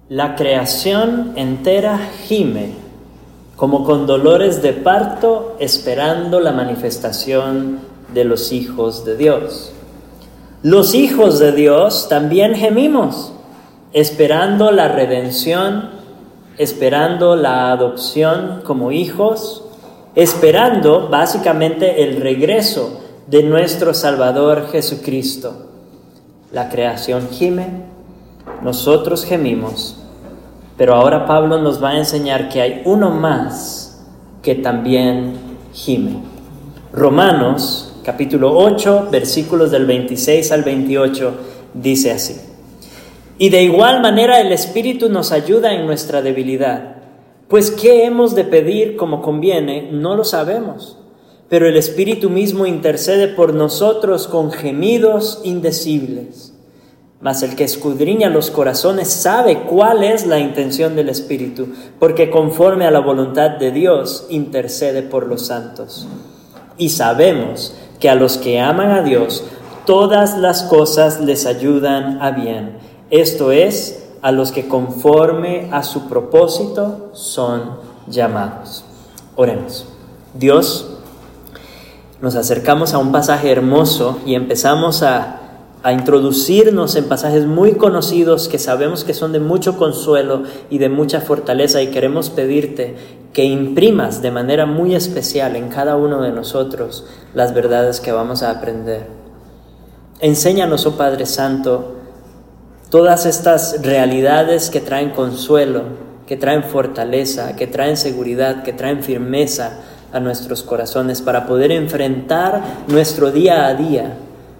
La creación entera gime, como con dolores de parto, esperando la manifestación de los hijos de Dios. Los hijos de Dios también gemimos, esperando la redención, esperando la adopción como hijos, esperando básicamente el regreso de nuestro Salvador Jesucristo. La creación gime, nosotros gemimos, pero ahora Pablo nos va a enseñar que hay uno más que también gime. Romanos, capítulo 8, versículos del 26 al 28, dice así: Y de igual manera el Espíritu nos ayuda en nuestra debilidad, pues ¿qué hemos de pedir como conviene? No lo sabemos, pero el Espíritu mismo intercede por nosotros con gemidos indecibles. Mas el que escudriña los corazones sabe cuál es la intención del Espíritu, porque conforme a la voluntad de Dios intercede por los santos. Y sabemos que a los que aman a Dios, todas las cosas les ayudan a bien. Esto es, a los que conforme a su propósito son llamados. Oremos. Dios, nos acercamos a un pasaje hermoso y empezamos a introducirnos en pasajes muy conocidos que sabemos que son de mucho consuelo y de mucha fortaleza, y queremos pedirte que imprimas de manera muy especial en cada uno de nosotros las verdades que vamos a aprender. Enséñanos, oh Padre Santo, todas estas realidades que traen consuelo, que traen fortaleza, que traen seguridad, que traen firmeza a nuestros corazones para poder enfrentar nuestro día a día,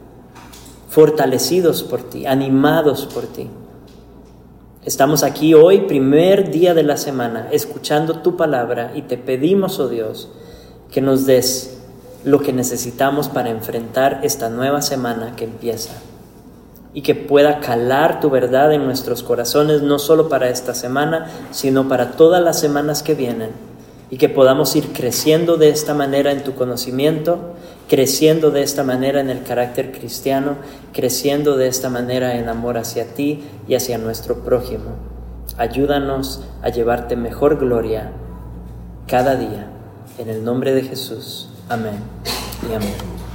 fortalecidos por ti, animados por ti. Estamos aquí hoy, primer día de la semana, escuchando tu palabra, y te pedimos, oh Dios, que nos des lo que necesitamos para enfrentar esta nueva semana que empieza, y que pueda calar tu verdad en nuestros corazones, no solo para esta semana, sino para todas las semanas que vienen, y que podamos ir creciendo de esta manera en tu conocimiento, creciendo de esta manera en el carácter cristiano, creciendo de esta manera en amor hacia ti y hacia nuestro prójimo. Ayúdanos a llevarte mejor gloria cada día. En el nombre de Jesús. Amén y amén.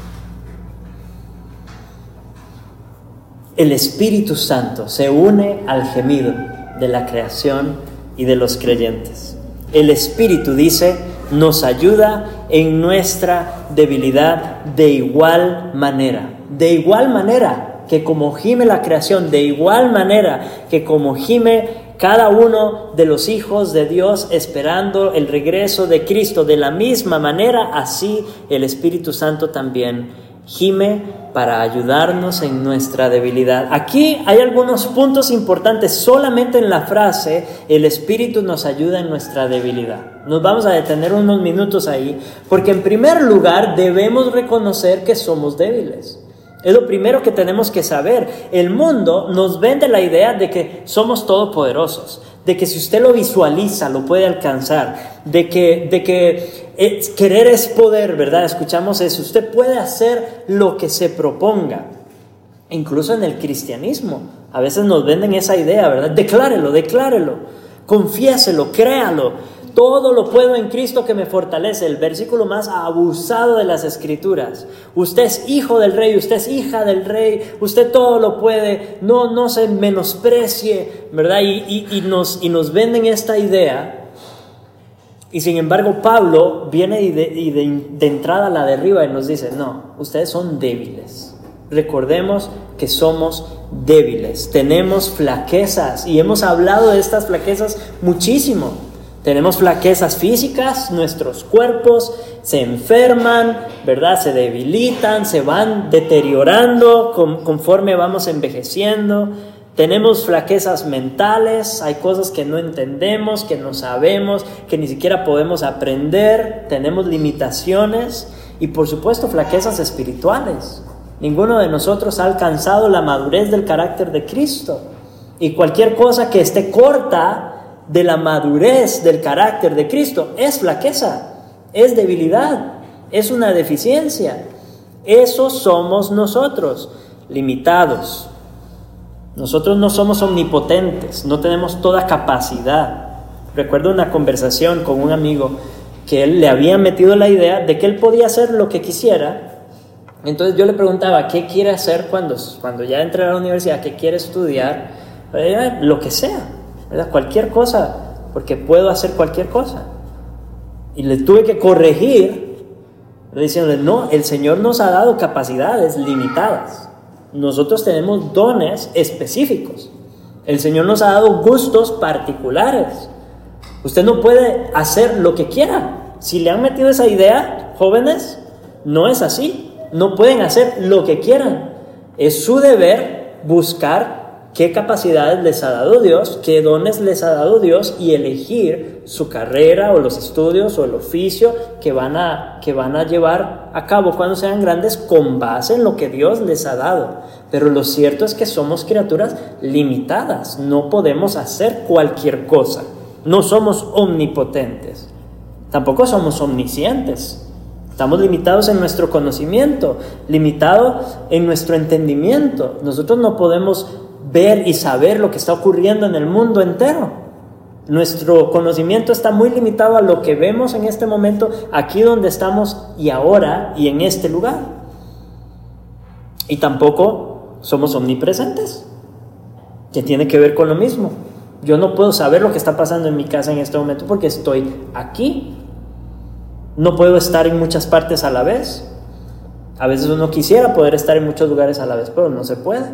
El Espíritu Santo se une al gemido de la creación y de los creyentes. El Espíritu, dice, nos ayuda en nuestra debilidad de igual manera. De igual manera que como gime la creación, de igual manera que como gime cada uno de los hijos de Dios esperando el regreso de Cristo, de la misma manera, así el Espíritu Santo también gime para ayudarnos en nuestra debilidad. Aquí hay algunos puntos importantes. Solamente en la frase, el Espíritu nos ayuda en nuestra debilidad. Nos vamos a detener unos minutos ahí, porque en primer lugar debemos reconocer que somos débiles. Es lo primero que tenemos que saber. El mundo nos vende la idea de que somos todopoderosos, de que si usted lo visualiza, lo puede alcanzar, de que querer es poder, ¿verdad? Escuchamos eso. Usted puede hacer lo que se proponga. Incluso en el cristianismo, a veces nos venden esa idea, ¿verdad? Declárelo, confiéselo, créalo. Todo lo puedo en Cristo que me fortalece. El versículo más abusado de las Escrituras. Usted es hijo del Rey, usted es hija del Rey, usted todo lo puede. No se menosprecie, ¿verdad? Y nos venden esta idea. Y sin embargo Pablo viene y de entrada la derriba y nos dice: no, ustedes son débiles. Recordemos que somos débiles, tenemos flaquezas, y hemos hablado de estas flaquezas muchísimo. Tenemos flaquezas físicas, nuestros cuerpos se enferman, ¿verdad? Se debilitan, se van deteriorando conforme vamos envejeciendo. Tenemos flaquezas mentales, hay cosas que no entendemos, que no sabemos, que ni siquiera podemos aprender. Tenemos limitaciones y, por supuesto, flaquezas espirituales. Ninguno de nosotros ha alcanzado la madurez del carácter de Cristo. Y cualquier cosa que esté corta de la madurez del carácter de Cristo es flaqueza, es debilidad, es una deficiencia. Eso somos nosotros, limitados. Nosotros no somos omnipotentes, no tenemos toda capacidad. Recuerdo una conversación con un amigo que él le había metido la idea de que él podía hacer lo que quisiera. Entonces yo le preguntaba, ¿qué quiere hacer cuando ya entre a la universidad? ¿Qué quiere estudiar? Lo que sea, ¿verdad? Cualquier cosa, porque puedo hacer cualquier cosa. Y le tuve que corregir, diciéndole, no, el Señor nos ha dado capacidades limitadas. Nosotros tenemos dones específicos. El Señor nos ha dado gustos particulares. Usted no puede hacer lo que quiera. Si le han metido esa idea, jóvenes, no es así. No pueden hacer lo que quieran. Es su deber buscar qué capacidades les ha dado Dios, qué dones les ha dado Dios y elegir su carrera o los estudios o el oficio que van a llevar a cabo cuando sean grandes con base en lo que Dios les ha dado. Pero lo cierto es que somos criaturas limitadas, no podemos hacer cualquier cosa, no somos omnipotentes, tampoco somos omniscientes. Estamos limitados en nuestro conocimiento, limitados en nuestro entendimiento. Nosotros no podemos ver y saber lo que está ocurriendo en el mundo entero. Nuestro conocimiento está muy limitado a lo que vemos en este momento, aquí donde estamos y ahora y en este lugar. Y tampoco somos omnipresentes, que tiene que ver con lo mismo. Yo no puedo saber lo que está pasando en mi casa en este momento porque estoy aquí. No puedo estar en muchas partes a la vez. A veces uno quisiera poder estar en muchos lugares a la vez, pero no se puede.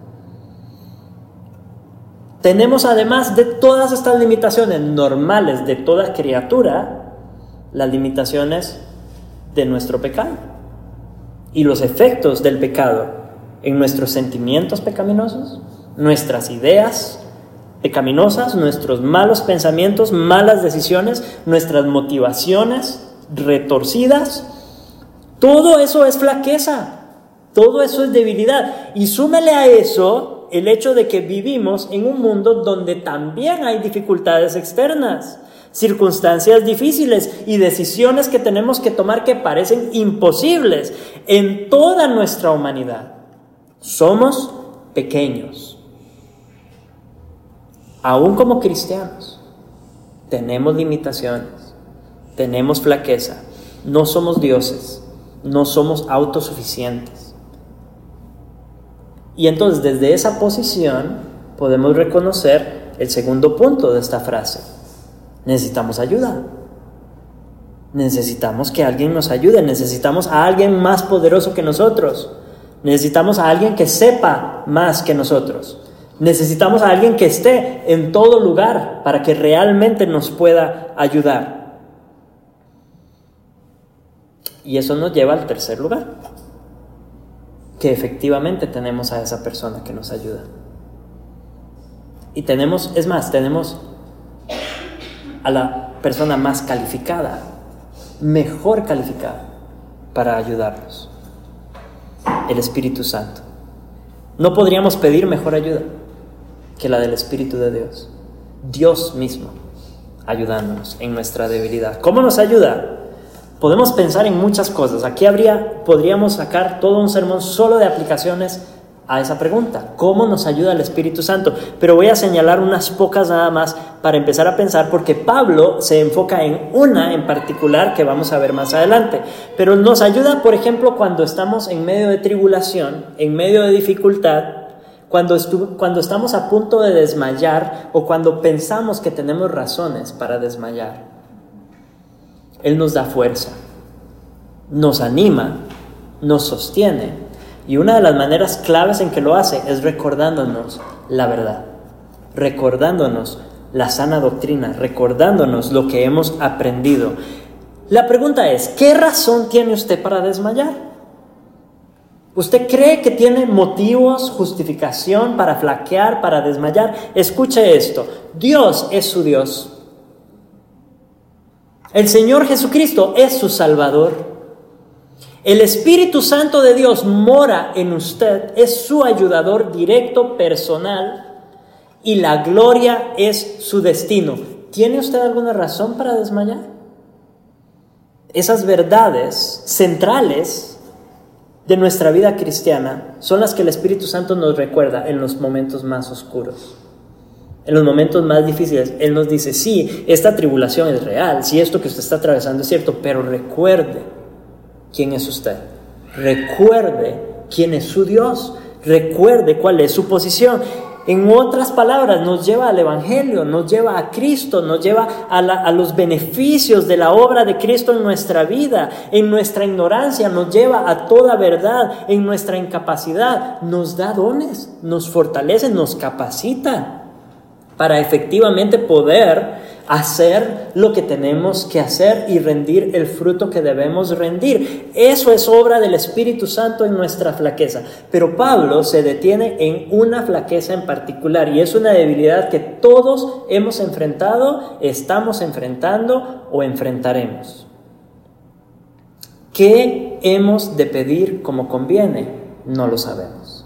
Tenemos, además de todas estas limitaciones normales de toda criatura, las limitaciones de nuestro pecado y los efectos del pecado en nuestros sentimientos pecaminosos, nuestras ideas pecaminosas, nuestros malos pensamientos, malas decisiones, nuestras motivaciones retorcidas. Todo eso es flaqueza, todo eso es debilidad. Y súmele a eso el hecho de que vivimos en un mundo donde también hay dificultades externas, circunstancias difíciles y decisiones que tenemos que tomar que parecen imposibles en toda nuestra humanidad. Somos pequeños. Aún como cristianos, tenemos limitaciones, tenemos flaqueza, no somos dioses, no somos autosuficientes. Y entonces desde esa posición podemos reconocer el segundo punto de esta frase. Necesitamos ayuda. Necesitamos que alguien nos ayude, necesitamos a alguien más poderoso que nosotros, necesitamos a alguien que sepa más que nosotros. Necesitamos a alguien que esté en todo lugar para que realmente nos pueda ayudar. Y eso nos lleva al tercer lugar, que efectivamente tenemos a esa persona que nos ayuda. Y tenemos a la persona más calificada, mejor calificada para ayudarnos, el Espíritu Santo. No podríamos pedir mejor ayuda que la del Espíritu de Dios, Dios mismo ayudándonos en nuestra debilidad. ¿Cómo nos ayuda? Podemos pensar en muchas cosas. Aquí podríamos sacar todo un sermón solo de aplicaciones a esa pregunta. ¿Cómo nos ayuda el Espíritu Santo? Pero voy a señalar unas pocas nada más para empezar a pensar, porque Pablo se enfoca en una en particular que vamos a ver más adelante. Pero nos ayuda, por ejemplo, cuando estamos en medio de tribulación, en medio de dificultad, cuando estamos a punto de desmayar o cuando pensamos que tenemos razones para desmayar. Él nos da fuerza, nos anima, nos sostiene. Y una de las maneras claves en que lo hace es recordándonos la verdad, recordándonos la sana doctrina, recordándonos lo que hemos aprendido. La pregunta es, ¿qué razón tiene usted para desmayar? ¿Usted cree que tiene motivos, justificación para flaquear, para desmayar? Escuche esto, Dios es su Dios. El Señor Jesucristo es su Salvador. El Espíritu Santo de Dios mora en usted, es su ayudador directo, personal, y la gloria es su destino. ¿Tiene usted alguna razón para desmayar? Esas verdades centrales de nuestra vida cristiana son las que el Espíritu Santo nos recuerda en los momentos más oscuros, en los momentos más difíciles. Él nos dice, sí, esta tribulación es real, sí, esto que usted está atravesando es cierto, pero recuerde quién es usted, recuerde quién es su Dios, recuerde cuál es su posición. En otras palabras, nos lleva al Evangelio, nos lleva a Cristo, nos lleva a los beneficios de la obra de Cristo en nuestra vida, en nuestra ignorancia, nos lleva a toda verdad, en nuestra incapacidad, nos da dones, nos fortalece, nos capacita para efectivamente poder hacer lo que tenemos que hacer y rendir el fruto que debemos rendir. Eso es obra del Espíritu Santo en nuestra flaqueza. Pero Pablo se detiene en una flaqueza en particular, y es una debilidad que todos hemos enfrentado, estamos enfrentando o enfrentaremos. ¿Qué hemos de pedir como conviene? No lo sabemos.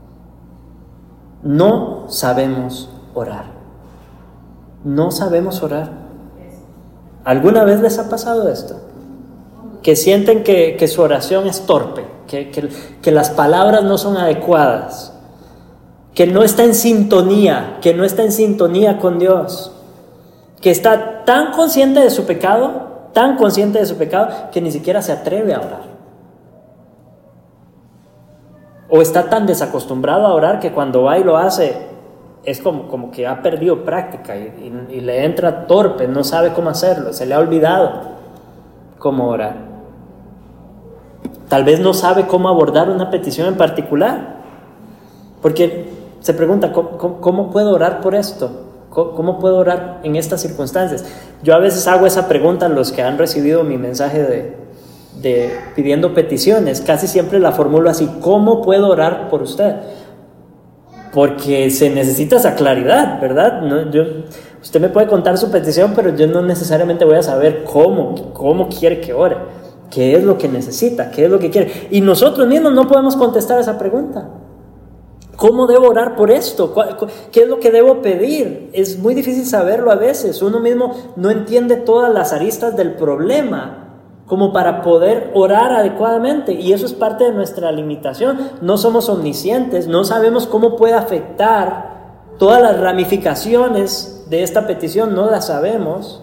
No sabemos orar. No sabemos orar. ¿Alguna vez les ha pasado esto? Que sienten que su oración es torpe, que las palabras no son adecuadas, que no está en sintonía, con Dios, que está tan consciente de su pecado, que ni siquiera se atreve a orar. O está tan desacostumbrado a orar que cuando va y lo hace, es como que ha perdido práctica y le entra torpe, no sabe cómo hacerlo, se le ha olvidado cómo orar. Tal vez no sabe cómo abordar una petición en particular, porque se pregunta, ¿cómo puedo orar por esto? ¿Cómo puedo orar en estas circunstancias? Yo a veces hago esa pregunta a los que han recibido mi mensaje de pidiendo peticiones, casi siempre la formulo así: ¿cómo puedo orar por usted? Porque se necesita esa claridad, ¿verdad? Usted me puede contar su petición, pero yo no necesariamente voy a saber cómo quiere que ore, qué es lo que necesita, qué es lo que quiere. Y nosotros mismos no podemos contestar esa pregunta. ¿Cómo debo orar por esto? ¿Qué es lo que debo pedir? Es muy difícil saberlo a veces. Uno mismo no entiende todas las aristas del problema como para poder orar adecuadamente, y eso es parte de nuestra limitación. No somos omniscientes, no sabemos cómo puede afectar todas las ramificaciones de esta petición, no las sabemos.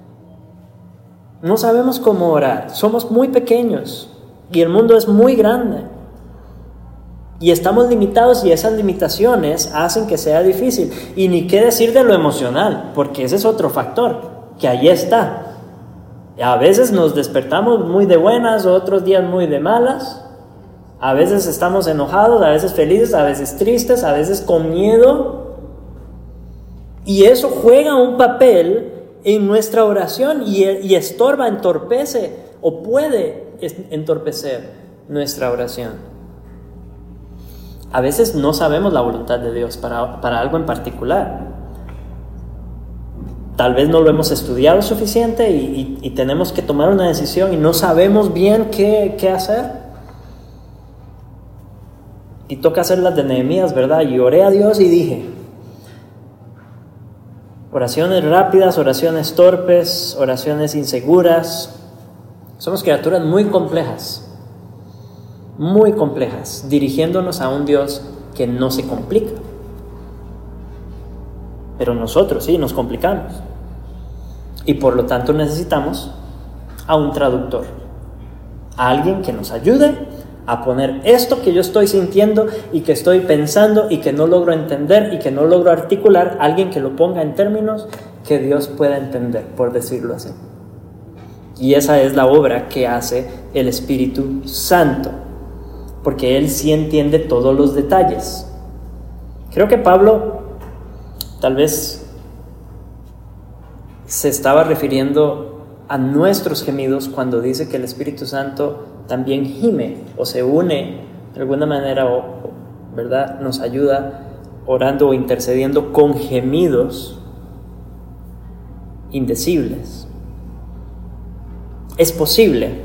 No sabemos cómo orar, somos muy pequeños y el mundo es muy grande y estamos limitados, y esas limitaciones hacen que sea difícil. Y ni qué decir de lo emocional, porque ese es otro factor que ahí está. A veces nos despertamos muy de buenas, otros días muy de malas. A veces estamos enojados, a veces felices, a veces tristes, a veces con miedo. Y eso juega un papel en nuestra oración y estorba, entorpece o puede entorpecer nuestra oración. A veces no sabemos la voluntad de Dios para algo en particular. Tal vez no lo hemos estudiado suficiente y tenemos que tomar una decisión y no sabemos bien qué hacer. Y toca hacer las de Nehemías, ¿verdad? Y oré a Dios y dije. Oraciones rápidas, oraciones torpes, oraciones inseguras. Somos criaturas muy complejas, dirigiéndonos a un Dios que no se complica. Pero nosotros sí nos complicamos. Y por lo tanto necesitamos a un traductor, a alguien que nos ayude a poner esto que yo estoy sintiendo y que estoy pensando y que no logro entender y que no logro articular, alguien que lo ponga en términos que Dios pueda entender, por decirlo así. Y esa es la obra que hace el Espíritu Santo, porque Él sí entiende todos los detalles. Creo que Pablo tal vez se estaba refiriendo a nuestros gemidos cuando dice que el Espíritu Santo también gime o se une de alguna manera, ¿verdad? Nos ayuda orando o intercediendo con gemidos indecibles. Es posible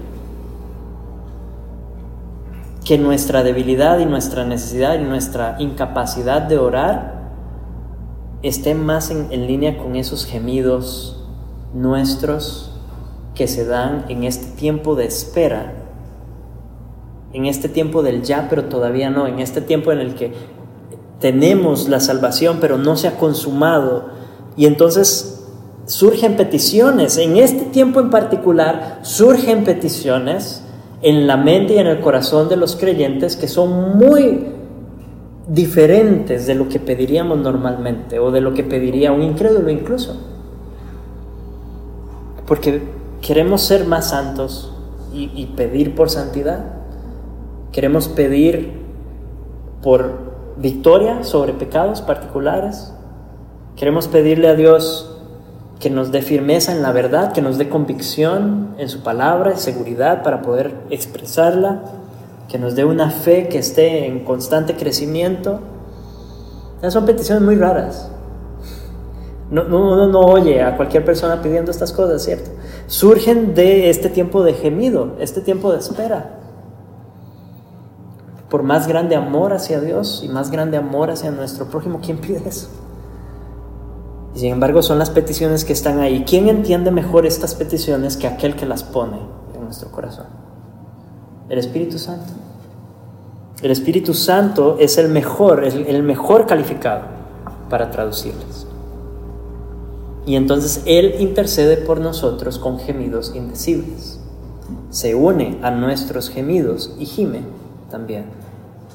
que nuestra debilidad y nuestra necesidad y nuestra incapacidad de orar esté más en línea con esos gemidos nuestros que se dan en este tiempo de espera en este tiempo del ya, pero todavía no, en este tiempo en el que tenemos la salvación, pero no se ha consumado. Y entonces surgen peticiones, en este tiempo en particular, surgen peticiones en la mente y en el corazón de los creyentes que son muy diferentes de lo que pediríamos normalmente, o de lo que pediría un incrédulo incluso. Porque queremos ser más santos y pedir por santidad. Queremos pedir por victoria sobre pecados particulares. Queremos pedirle a Dios que nos dé firmeza en la verdad, que nos dé convicción en su palabra y seguridad para poder expresarla, que nos dé una fe que esté en constante crecimiento. Esas son peticiones muy raras. Uno no oye a cualquier persona pidiendo estas cosas, ¿cierto? Surgen de este tiempo de gemido, este tiempo de espera. Por más grande amor hacia Dios y más grande amor hacia nuestro prójimo, ¿quién pide eso? Y sin embargo son las peticiones que están ahí. ¿Quién entiende mejor estas peticiones que aquel que las pone en nuestro corazón? El Espíritu Santo. El Espíritu Santo es el mejor calificado para traducirlas. Y entonces Él intercede por nosotros con gemidos indecibles. Se une a nuestros gemidos y gime también.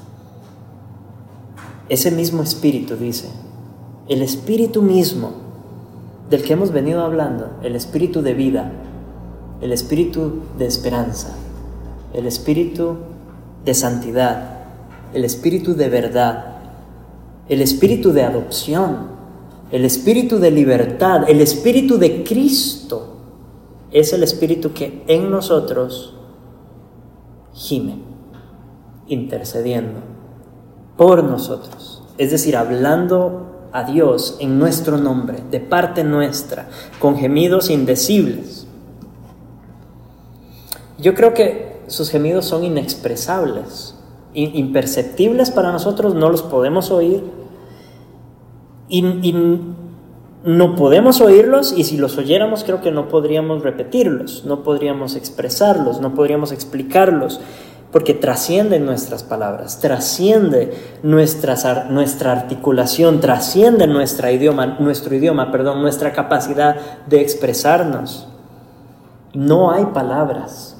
Ese mismo Espíritu, dice, el Espíritu mismo del que hemos venido hablando, el Espíritu de vida, el Espíritu de esperanza, el Espíritu de santidad, el Espíritu de verdad, el Espíritu de adopción, el Espíritu de libertad, el Espíritu de Cristo, es el Espíritu que en nosotros gime, intercediendo por nosotros, es decir, hablando a Dios en nuestro nombre, de parte nuestra, con gemidos indecibles. Yo creo que sus gemidos son inexpresables, imperceptibles para nosotros, no los podemos oír, y no podemos oírlos, y si los oyéramos creo que no podríamos repetirlos, no podríamos expresarlos, no podríamos explicarlos, porque trascienden nuestras palabras, trasciende nuestra articulación, trasciende nuestra capacidad de expresarnos. No hay palabras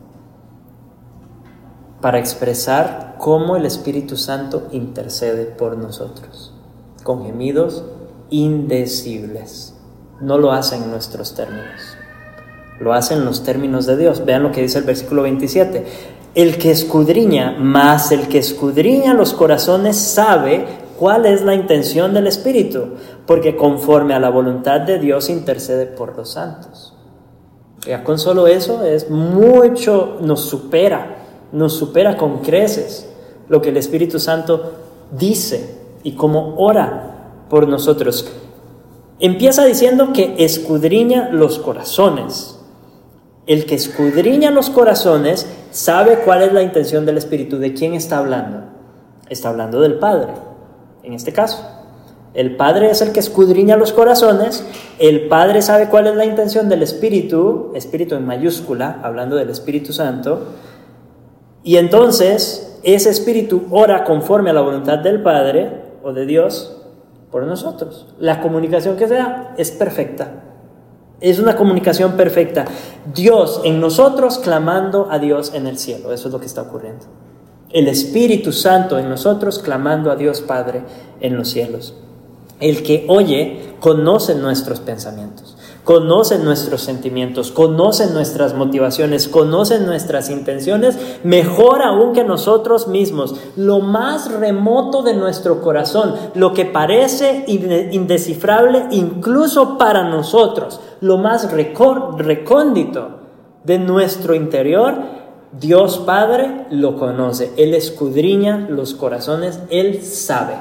para expresar cómo el Espíritu Santo intercede por nosotros, con gemidos indecibles. No lo hace en nuestros términos, lo hace en los términos de Dios. Vean lo que dice el versículo 27. El que escudriña los corazones sabe cuál es la intención del Espíritu, porque conforme a la voluntad de Dios intercede por los santos. Ya con solo eso es mucho, nos supera con creces lo que el Espíritu Santo dice y cómo ora por nosotros. Empieza diciendo que escudriña los corazones. El que escudriña los corazones sabe cuál es la intención del Espíritu. ¿De quién está hablando? Está hablando del Padre, en este caso. El Padre es el que escudriña los corazones. El Padre sabe cuál es la intención del Espíritu, Espíritu en mayúscula, hablando del Espíritu Santo. Y entonces ese Espíritu ora conforme a la voluntad del Padre o de Dios por nosotros. La comunicación que se da es perfecta. Es una comunicación perfecta. Dios en nosotros clamando a Dios en el cielo. Eso es lo que está ocurriendo. El Espíritu Santo en nosotros clamando a Dios Padre en los cielos. El que oye conoce nuestros pensamientos, conoce nuestros sentimientos, conoce nuestras motivaciones, conoce nuestras intenciones, mejor aún que nosotros mismos. Lo más remoto de nuestro corazón, lo que parece indescifrable incluso para nosotros, lo más recóndito de nuestro interior, Dios Padre lo conoce. Él escudriña los corazones, Él sabe.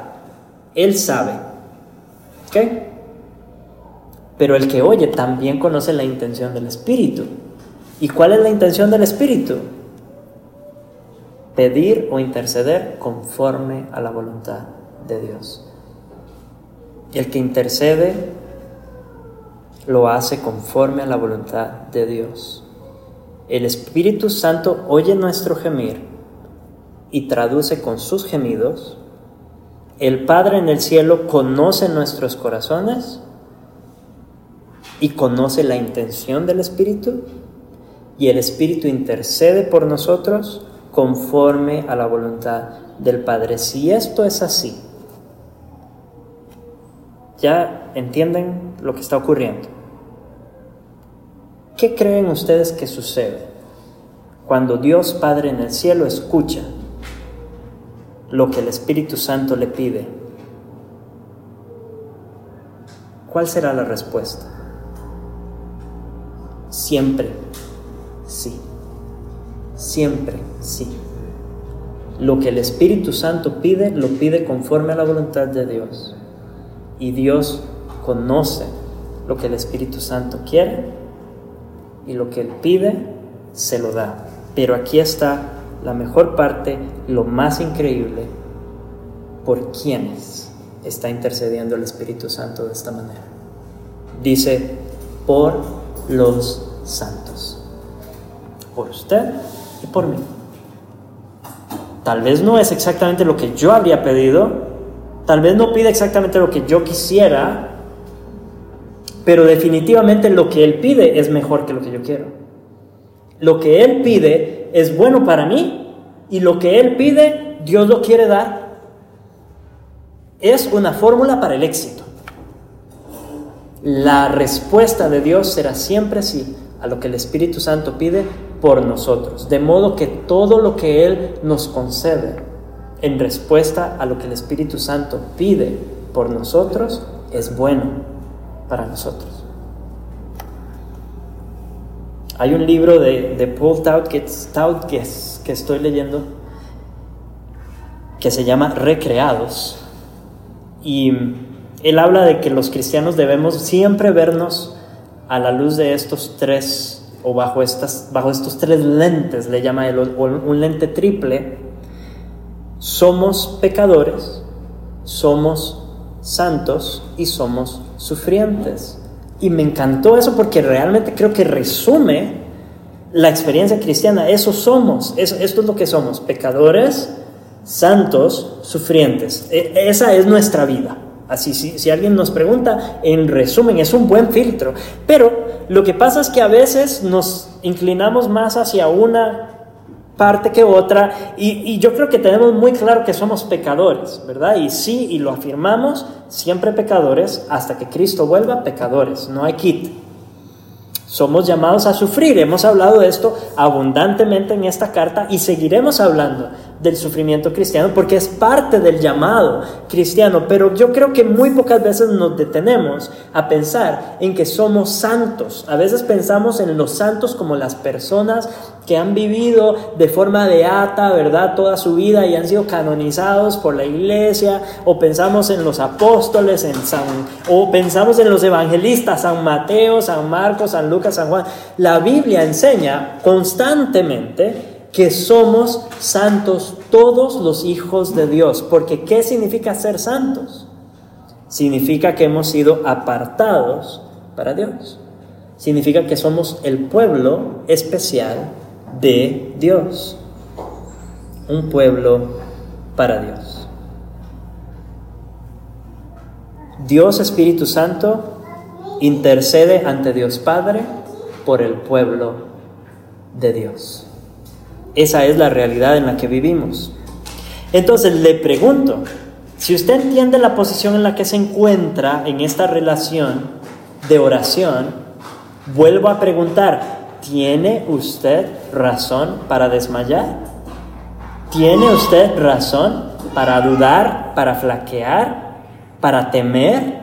¿Ok? Pero el que oye también conoce la intención del Espíritu. ¿Y cuál es la intención del Espíritu? Pedir o interceder conforme a la voluntad de Dios. El que intercede lo hace conforme a la voluntad de Dios. El Espíritu Santo oye nuestro gemir y traduce con sus gemidos. El Padre en el cielo conoce nuestros corazones y conoce la intención del Espíritu, y el Espíritu intercede por nosotros conforme a la voluntad del Padre. Si esto es así, ¿ya entienden lo que está ocurriendo? ¿Qué creen ustedes que sucede cuando Dios Padre en el cielo escucha lo que el Espíritu Santo le pide? ¿Cuál será la respuesta? Siempre sí. Siempre sí. Lo que el Espíritu Santo pide, lo pide conforme a la voluntad de Dios. Y Dios conoce lo que el Espíritu Santo quiere, y lo que Él pide, se lo da. Pero aquí está la mejor parte, lo más increíble: ¿por quiénes está intercediendo el Espíritu Santo de esta manera? Dice, por los santos. Por usted y por mí. Tal vez no es exactamente lo que yo habría pedido, tal vez no pide exactamente lo que yo quisiera, pero definitivamente lo que Él pide es mejor que lo que yo quiero. Lo que Él pide es bueno para mí, y lo que Él pide, Dios lo quiere dar. Es una fórmula para el éxito. La respuesta de Dios será siempre sí a lo que el Espíritu Santo pide por nosotros, de modo que todo lo que Él nos concede en respuesta a lo que el Espíritu Santo pide por nosotros es bueno para nosotros. Hay un libro de Paul Tautges que estoy leyendo que se llama Recreados, y él habla de que los cristianos debemos siempre vernos a la luz de estos tres, o bajo estos tres lentes, le llama él, un lente triple. Somos pecadores, somos santos y somos sufrientes. Y me encantó eso porque realmente creo que resume la experiencia cristiana. Eso somos, esto es lo que somos: pecadores, santos, sufrientes. Esa es nuestra vida. Así, si alguien nos pregunta, en resumen, es un buen filtro. Pero lo que pasa es que a veces nos inclinamos más hacia una parte que otra, y yo creo que tenemos muy claro que somos pecadores, ¿verdad? Y sí, y lo afirmamos, siempre pecadores, hasta que Cristo vuelva, pecadores, no hay quit. Somos llamados a sufrir. Hemos hablado de esto abundantemente en esta carta, y seguiremos hablando del sufrimiento cristiano porque es parte del llamado cristiano. Pero yo creo que muy pocas veces nos detenemos a pensar en que somos santos. A veces pensamos en los santos como las personas que han vivido de forma beata, ¿verdad?, toda su vida y han sido canonizados por la iglesia, o pensamos en los apóstoles, o pensamos en los evangelistas, San Mateo, San Marcos, San Lucas, San Juan. La Biblia enseña constantemente que somos santos todos los hijos de Dios. Porque ¿qué significa ser santos? Significa que hemos sido apartados para Dios. Significa que somos el pueblo especial de Dios. Un pueblo para Dios. Dios Espíritu Santo intercede ante Dios Padre por el pueblo de Dios. Esa es la realidad en la que vivimos. Entonces le pregunto, si usted entiende la posición en la que se encuentra en esta relación de oración, vuelvo a preguntar, ¿tiene usted razón para desmayar? ¿Tiene usted razón para dudar, para flaquear, para temer?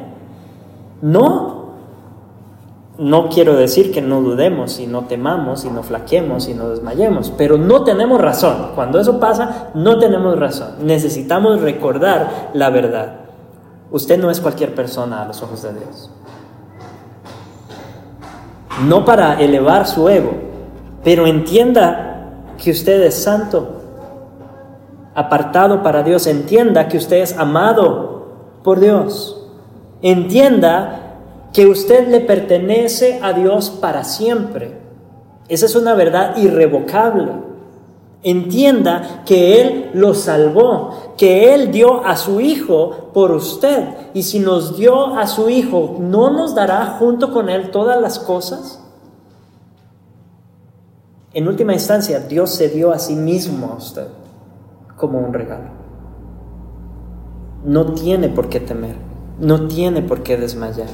No quiero decir que no dudemos y no temamos y no flaquemos y no desmayemos, pero no tenemos razón. Cuando eso pasa, no tenemos razón. Necesitamos recordar la verdad. Usted no es cualquier persona a los ojos de Dios. No para elevar su ego, pero entienda que usted es santo, apartado para Dios. Entienda que usted es amado por Dios. Entienda que usted le pertenece a Dios para siempre. Esa es una verdad irrevocable. Entienda que Él lo salvó, que Él dio a su Hijo por usted. Y si nos dio a su Hijo, ¿no nos dará junto con Él todas las cosas? En última instancia, Dios se dio a sí mismo a usted como un regalo. No tiene por qué temer, no tiene por qué desmayar.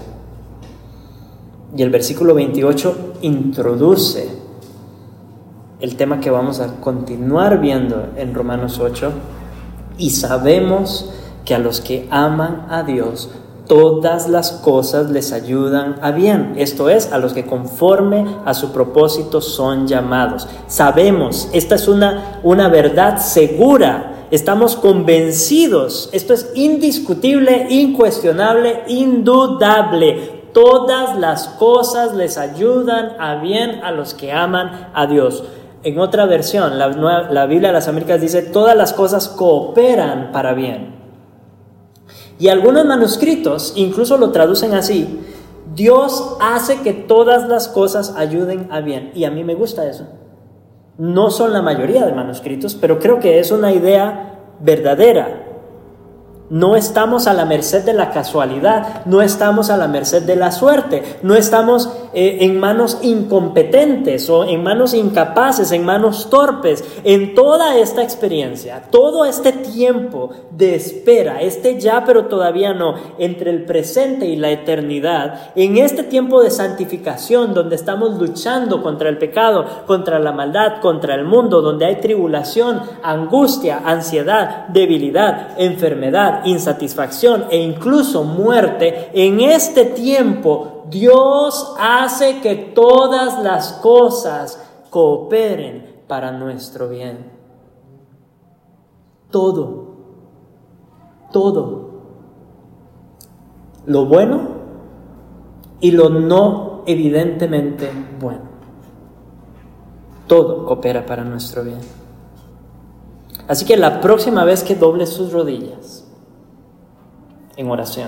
Y el versículo 28 introduce el tema que vamos a continuar viendo en Romanos 8. Y sabemos que a los que aman a Dios, todas las cosas les ayudan a bien. Esto es, a los que conforme a su propósito son llamados. Sabemos, esta es una verdad segura. Estamos convencidos. Esto es indiscutible, incuestionable, indudable. Todas las cosas les ayudan a bien a los que aman a Dios. En otra versión, la Biblia de las Américas dice, todas las cosas cooperan para bien. Y algunos manuscritos incluso lo traducen así: Dios hace que todas las cosas ayuden a bien. Y a mí me gusta eso. No son la mayoría de manuscritos, pero creo que es una idea verdadera. No estamos a la merced de la casualidad, no estamos a la merced de la suerte, no estamos en manos incompetentes o en manos incapaces, en manos torpes. En toda esta experiencia, todo este tiempo de espera, ya pero todavía no, entre el presente y la eternidad, en este tiempo de santificación donde estamos luchando contra el pecado, contra la maldad, contra el mundo, donde hay tribulación, angustia, ansiedad, debilidad, enfermedad, insatisfacción e incluso muerte, en este tiempo Dios hace que todas las cosas cooperen para nuestro bien. Todo. Lo bueno y lo no evidentemente bueno. Todo coopera para nuestro bien. Así que la próxima vez que doble sus rodillas en oración,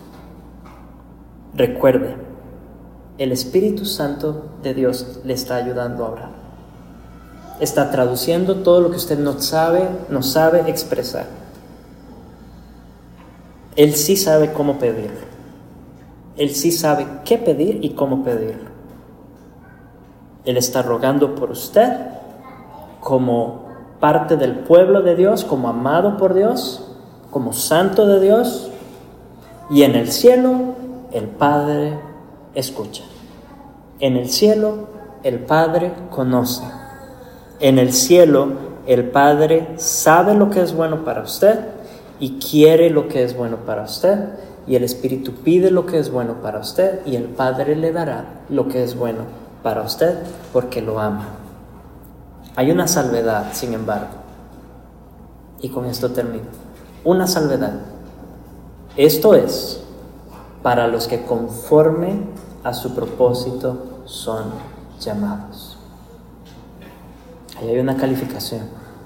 recuerde, el Espíritu Santo de Dios le está ayudando a orar. Está traduciendo todo lo que usted no sabe expresar. Él sí sabe cómo pedirlo. Él sí sabe qué pedir y cómo pedirlo. Él está rogando por usted como parte del pueblo de Dios, como amado por Dios, como santo de Dios. Y en el cielo, el Padre escucha. En el cielo, el Padre conoce. En el cielo, el Padre sabe lo que es bueno para usted y quiere lo que es bueno para usted. Y el Espíritu pide lo que es bueno para usted y el Padre le dará lo que es bueno para usted porque lo ama. Hay una salvedad, sin embargo, y con esto termino. Una salvedad. Esto es para los que conforme a su propósito son llamados. Ahí hay una calificación.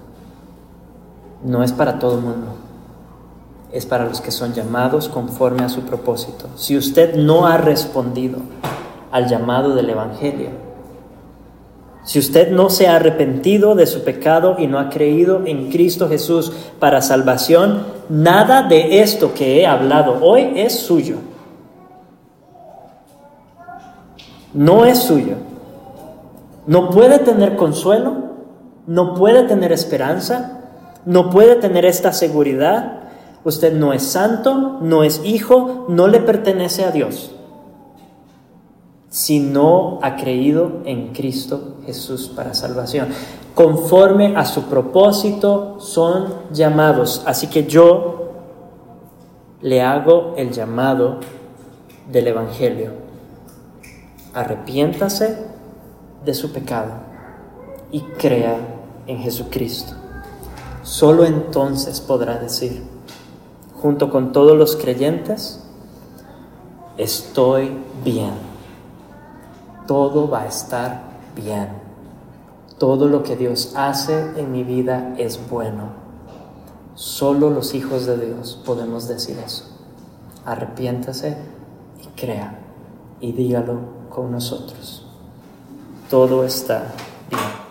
No es para todo el mundo. Es para los que son llamados conforme a su propósito. Si usted no ha respondido al llamado del Evangelio, si usted no se ha arrepentido de su pecado y no ha creído en Cristo Jesús para salvación, nada de esto que he hablado hoy es suyo. No es suyo. No puede tener consuelo, no puede tener esperanza, no puede tener esta seguridad. Usted no es santo, no es hijo, no le pertenece a Dios. Si no ha creído en Cristo Jesús para salvación. Conforme a su propósito son llamados. Así que yo le hago el llamado del Evangelio. Arrepiéntase de su pecado y crea en Jesucristo. Solo entonces podrá decir, junto con todos los creyentes, estoy bien. Todo va a estar bien. Todo lo que Dios hace en mi vida es bueno. Solo los hijos de Dios podemos decir eso. Arrepiéntase y crea y dígalo con nosotros. Todo está bien.